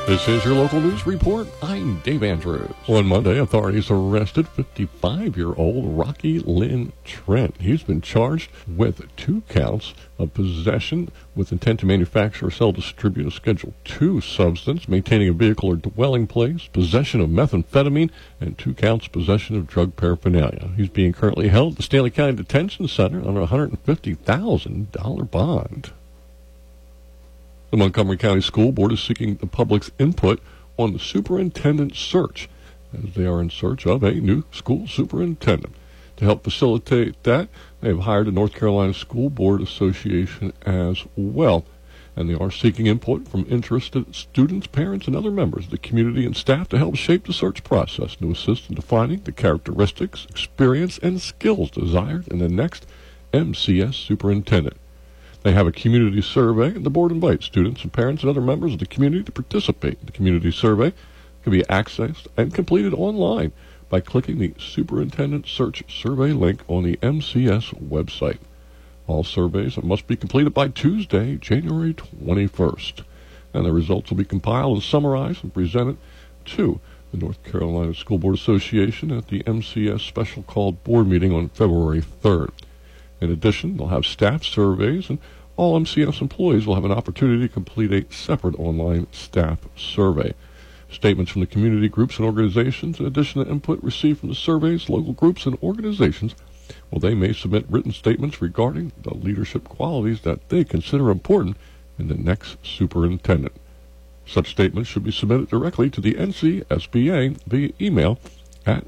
This is your local news report. I'm Dave Andrews. On Monday, authorities arrested 55-year-old Rocky Lynn Trent. He's been charged with 2 counts of possession with intent to manufacture or sell, distribute a Schedule II substance, maintaining a vehicle or dwelling place, possession of methamphetamine, and 2 counts possession of drug paraphernalia. He's being currently held at the Stanley County Detention Center on a $150,000 bond. The Montgomery County School Board is seeking the public's input on the superintendent search, as they are in search of a new school superintendent. To help facilitate that, they have hired the North Carolina School Board Association as well, and they are seeking input from interested students, parents, and other members of the community and staff to help shape the search process and to assist in defining the characteristics, experience, and skills desired in the next MCS superintendent. They have a community survey, and the board invites students and parents and other members of the community to participate. The community survey can be accessed and completed online by clicking the Superintendent Search Survey link on the MCS website. All surveys must be completed by Tuesday, January 21st, and the results will be compiled and summarized and presented to the North Carolina School Board Association at the MCS special called board meeting on February 3rd. In addition, they'll have staff surveys, and all MCS employees will have an opportunity to complete a separate online staff survey. Statements from the community groups and organizations, in addition to input received from the surveys, local groups, and organizations, they may submit written statements regarding the leadership qualities that they consider important in the next superintendent. Such statements should be submitted directly to the NCSBA via email at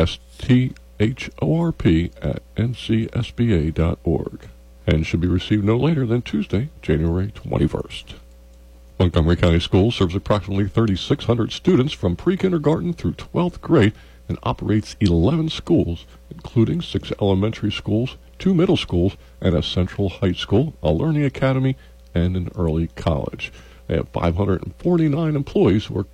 thorp@ncsba.org and should be received no later than Tuesday, January 21st. Montgomery County Schools serves approximately 3,600 students from pre-kindergarten through 12th grade and operates 11 schools, including 6 elementary schools, 2 middle schools, and a central high school, a learning academy, and an early college. They have 549 employees who are.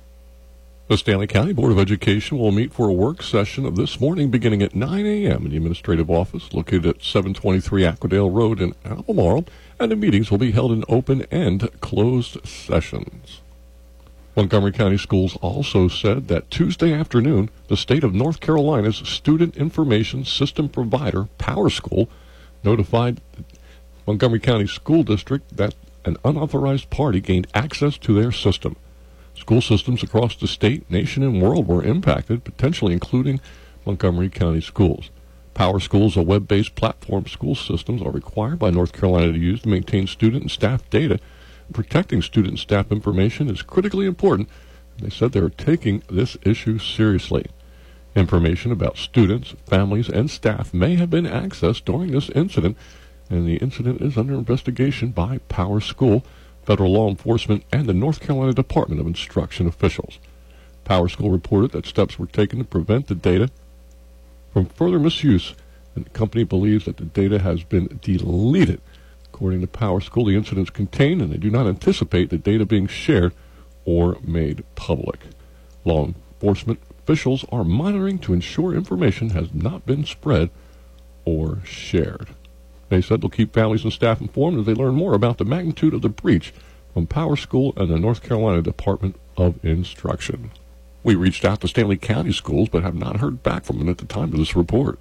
The Stanley County Board of Education will meet for a work session of this morning beginning at 9 a.m. in the administrative office located at 723 Aquadale Road in Albemarle, and the meetings will be held in open and closed sessions. Montgomery County Schools also said that Tuesday afternoon, the state of North Carolina's Student Information System provider, PowerSchool, notified the Montgomery County School District that an unauthorized party gained access to their system. School systems across the state, nation, and world were impacted, potentially including Montgomery County Schools. PowerSchool, a web-based platform school systems are required by North Carolina to use to maintain student and staff data. Protecting student and staff information is critically important, and they said they are taking this issue seriously. Information about students, families, and staff may have been accessed during this incident, and the incident is under investigation by PowerSchool, federal law enforcement, and the North Carolina Department of Instruction officials. PowerSchool reported that steps were taken to prevent the data from further misuse, and the company believes that the data has been deleted. According to PowerSchool, the incident is contained, and they do not anticipate the data being shared or made public. Law enforcement officials are monitoring to ensure information has not been spread or shared. They said they'll keep families and staff informed as they learn more about the magnitude of the breach from PowerSchool and the North Carolina Department of Instruction. We reached out to Stanley County Schools but have not heard back from them at the time of this report.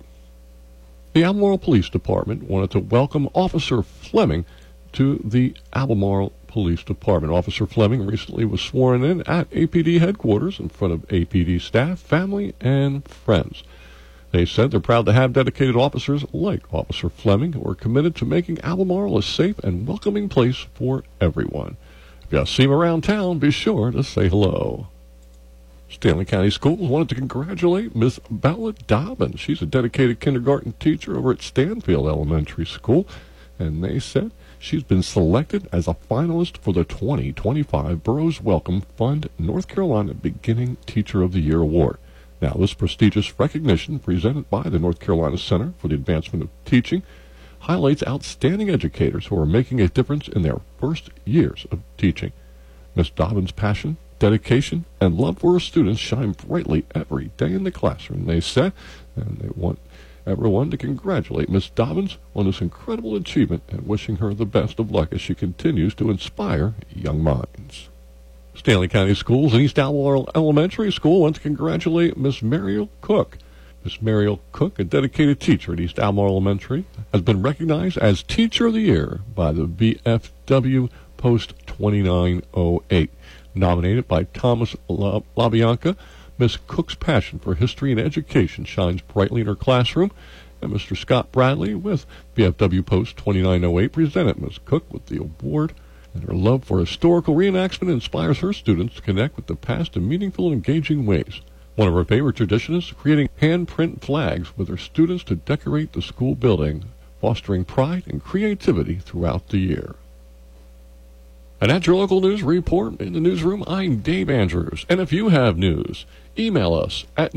The Albemarle Police Department wanted to welcome Officer Fleming to the Albemarle Police Department. Officer Fleming recently was sworn in at APD headquarters in front of APD staff, family, and friends. They said they're proud to have dedicated officers like Officer Fleming who are committed to making Albemarle a safe and welcoming place for everyone. If you see him around town, be sure to say hello. Stanley County Schools wanted to congratulate Miss Bella Dobbins. She's a dedicated kindergarten teacher over at Stanfield Elementary School, and they said she's been selected as a finalist for the 2025 Burroughs Welcome Fund North Carolina Beginning Teacher of the Year Award. Now, this prestigious recognition, presented by the North Carolina Center for the Advancement of Teaching, highlights outstanding educators who are making a difference in their first years of teaching. Ms. Dobbins' passion, dedication, and love for her students shine brightly every day in the classroom, they said, and they want everyone to congratulate Ms. Dobbins on this incredible achievement and wishing her the best of luck as she continues to inspire young minds. Stanley County Schools and East Albemarle Elementary School want to congratulate Miss Mariel Cook. Miss Mariel Cook, a dedicated teacher at East Albemarle Elementary, has been recognized as Teacher of the Year by the VFW Post 2908. Nominated by Thomas LaBianca, Miss Cook's passion for history and education shines brightly in her classroom, and Mr. Scott Bradley with VFW Post 2908 presented Miss Cook with the award. And her love for historical reenactment inspires her students to connect with the past in meaningful and engaging ways. One of her favorite traditions is creating handprint flags with her students to decorate the school building, fostering pride and creativity throughout the year. And at your local news report in the newsroom, I'm Dave Andrews. And if you have news, email us at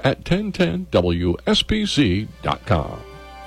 news@1010wspc.com.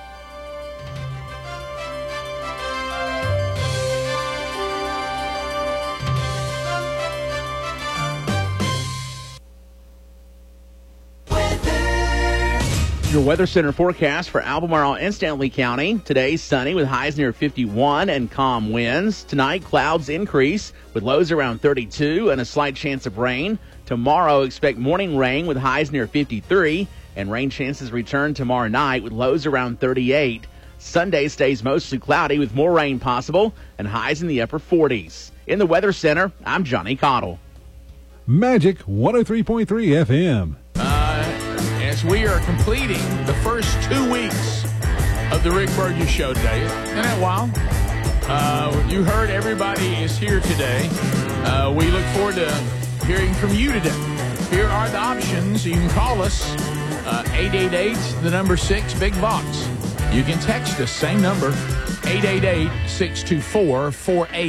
Your Weather Center forecast for Albemarle and Stanley County. Today, sunny with highs near 51 and calm winds. Tonight, clouds increase with lows around 32 and a slight chance of rain. Tomorrow, expect morning rain with highs near 53 and rain chances return tomorrow night with lows around 38. Sunday stays mostly cloudy with more rain possible and highs in the upper 40s. In the Weather Center, I'm Johnny Cottle. Magic 103.3 FM. As we are completing the first 2 weeks of the Rick Burgess Show today. Isn't that wild? You heard everybody is here today. We look forward to hearing from you today. Here are the options. You can call us, 888, the number 6, Big Box. You can text us, same number, 888-624-48.